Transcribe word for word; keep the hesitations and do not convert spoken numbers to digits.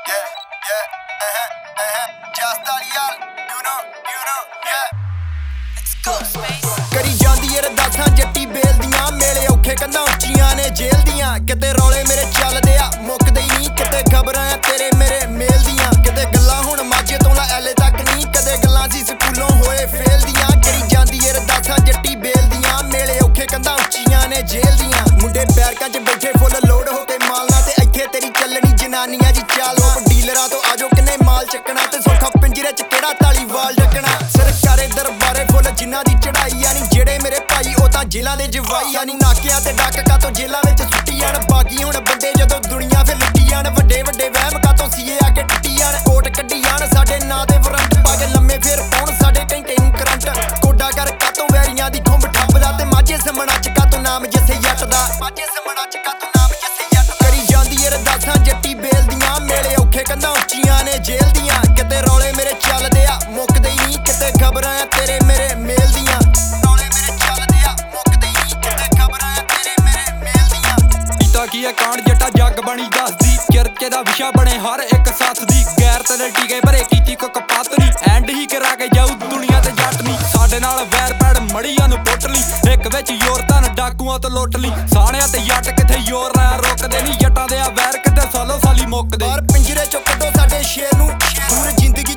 yeah, yeah, uh-huh, uh-huh. Just all y'all, you know, you know, yeah. Let's go space. ਕਰੀ ਜਾਂਦੀ ਏ ਰਦਾਸਾਂ ਜੱਟੀ ਬੇਲ ਦੀਆਂ ਮੇਲੇ ਔਖੇ ਕੰਧਾਂ ਉੱਚੀਆਂ ਨੇ ਜੇਲ੍ਹ ਦੀਆਂ ਕਿਤੇ ਰੌਲੇ ਮੇਰੇ ਚੱਲਦੇ ਆ ਮੁੱਕਦੇ ਹੀ ਨਹੀਂ ਕਿਤੇ ਖਬਰਾਂ ਆ ਤੇਰੇ ਮੇਰੇ ਮੇਲ ਦੀਆਂ ਕਿਤੇ ਗੱਲਾਂ ਹੁਣ ਮਾਝੇ ਤੋਂ ਲੈ ਐਲੇ ਤੱਕ ਨਹੀਂ ਕਦੇ ਗੱਲਾਂ ਸੀ ਸਕੂਲੋਂ ਹੋਏ ਫੇਲ ਦੀਆਂ ਕਰੀ ਜਾਂਦੀ ਏ ਰਦਾਸਾਂ ਜੱਟੀ ਬੇਲ ਦੀਆਂ ਮੇਲੇ ਔਖੇ ਕੰਧਾਂ ਉੱਚੀਆਂ ਨੇ ਜੇਲ੍ਹ ਦੀਆਂ ਮੁੰਡੇ ਬੈਰਕਾਂ 'ਚ ਬੈਠੇ ਫੁੱਲ ਲੋਡ ਹੋ ਕੇ ਮਾਲਣਾ ਤੇ ਇੱਥੇ ਤੇਰੀ ਚੱਲਣੀ ਜਨਾਨੀਆਂ ਦੀ ਚਾਲ ਉਹ ਡੀਲਰਾਂ ਤੋਂ ਆਜੋ ਕਿੰਨੇ ਮਾਲ ਚੱਕਣਾ ਤੇ ਸੌਖਾ ਪਿੰਜਰੇ 'ਚ ਕਿਹੜਾ ਤਾਲੀਵਾਲ ਢੱਕਣਾ ਸਰਕਾਰੇ ਦਰਬਾਰੇ ਫੁੱਲ ਜਿਨ੍ਹਾਂ ਦੀ ਚੜਾਈ ਆ ਨੀ ਜਿਹੜੇ ਮੇਰੇ ਭਾਈ ਉਹ ਤਾਂ ਜੇਲਾਂ ਦੇ ਜਵਾਈ ਆ ਨੀ ਨਾਕਿਆਂ ਤੇ ਡੱਕ ਕਾਤੋਂ ਜੇਲਾਂ ਵਿੱਚ ਸੁੱਟੀ ਜਾਣ ਬਾਗੀ ਹੁਣ ਵੱਡੇ ਜਦੋਂ ਦੁਨੀਆ ਫਿਰ ਲੁੱਟੀ ਜਾਣ ਵੱਡੇ ਵੱਡੇ ਵਹਿਮ ਕਾਤੋਂ ਸੀਏ ਆ ਕੇ ਟੁੱਟੀ ਜਾਣ ਕੋਟ ਕੱਢੀ ਜਾਣ ਸਾਡੇ ਨਾਂ ਦੇ ਵਾਰੰਟ ਪਾ ਕੇ ਲੰਮੇ ਫੇਰ ਪਾਉਣ ਸਾਡੇ ਘੰਟੇ ਨੂੰ ਕਰੰਟ ਕੋਡਾ ਕਰ ਕਾਤੋਂ ਵੈਰੀਆਂ ਦੀ ਖੁੰਬ ਠੱਪਦਾ ਤੇ ਮਾਝੇ ਸਮਣਾ ਚ ਕਾਤੋਂ ਨਾਮ ਜਿੱਥੇ ਜੱਟ ਦਾ ਮਾਝੇ ਸਮਣਾ ਚ ਕਾਤੋਂ ਨਾਮ ਜਿੱਥੇ ਜੱਟ ਦਾ ਕਰੀ ਜਾਂਦੀ ਏ ਰਦਾਸਾਂ ਜੱਟੀ ਬੇਲ ਦੀਆਂ ਮੇਲੇ ਔਖੇ ਕੰਧਾਂ ਉੱਚੀਆਂ ਨੇ ਜੇਲ੍ਹ ਦੀਆਂ ਕਿਤੇ ਰੌਲੇ ਮੇਰੇ ਚੱਲਦੇ ਆ ਮੁੱਕਦੇ ਹੀ ਨਹੀਂ ਕਿਤੇ ਖਬਰਾਂ ਆ ਤੇਰੇ ਮੇਰੇ ਮੇਲ ਦੀਆਂ ਰੌਲੇ ਮੇਰੇ ਚੱਲਦੇ ਆ ਮੁੱਕਦੇ ਹੀ ਨਹੀਂ ਕਿਤੇ ਖਬਰਾਂ ਆ ਤੇਰੇ ਮੇਰੇ ਮੇਲ ਦੀਆਂ ਕੀਤਾ ਕੀ ਹੈ ਕਾਂਡ ਜੱਟਾ ਜੱਗ ਬਣੀ ਦੱਸਦੀ ਚਰਚੇ ਦਾ ਵਿਸ਼ਾ ਬਣੇ ਹਰ ਇੱਕ ਸਾਥ ਦੀ ਗੈਰ ਤੇ ਟੀਕੇ ਭਰੇ ਕੀਤੀ ਕੋ ਕਪਾਤ ਨਹੀਂ ਐਂਡ ਹੀ ਕਰਾ ਕੇ ਜਾਊ ਦੁਨੀਆ ਤੇ ਜੱਟ ਨਹੀਂ ਸਾਡੇ ਨਾਲ ਵੈਰ ਪੈੜ ਮੜੀਆਂ ਨੂੰ ਪੁੱਟ ਲਈ ਇੱਕ ਵਿੱਚ ਯੋਰਤਾਂ ਡਾਕੂਆਂ ਤੋਂ ਲੁੱਟ ਲਈ ਸਾਣਿਆਂ ਤੇ ਜੱਟ ਕਿੱਥੇ ਯੋਰ ਨਾ ਰੁਕਦੇ ਨਹੀਂ ਜੱਟਾਂ ਦੇ ਆ ਵੈਰ ਕਿਤੇ ਸਾਲੋ ਸਾਲੀ ਮੁੱਕਦੇ ਬਾਹਰ ਪਿੰਜਰੇ ਚੋਂ ਕੱਢੋ ਸਾਡੇ ਸ਼ੇਰ ਨੂੰ ਦੂਰ ਜ਼ਿੰਦਗੀ